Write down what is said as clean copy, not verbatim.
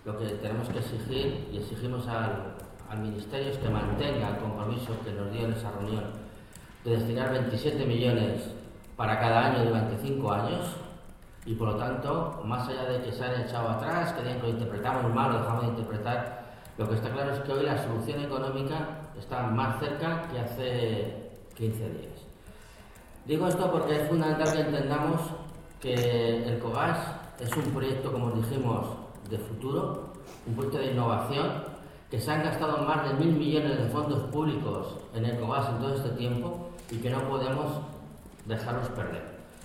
lo que tenemos que exigir y exigimos al Ministerio es que mantenga el compromiso que nos dio en esa reunión de destinar 27 millones para cada año durante 5 años y, por lo tanto, más allá de que se han echado atrás, que digan que lo interpretamos mal o dejamos de interpretar, lo que está claro es que hoy la solución económica está más cerca que hace 15 días. Digo esto porque es fundamental que entendamos que el COGAS es un proyecto, como dijimos, de futuro, un proyecto de innovación, que se han gastado más de 1.000 millones de fondos públicos en el COGAS en todo este tiempo y que no podemos dejarlos perder.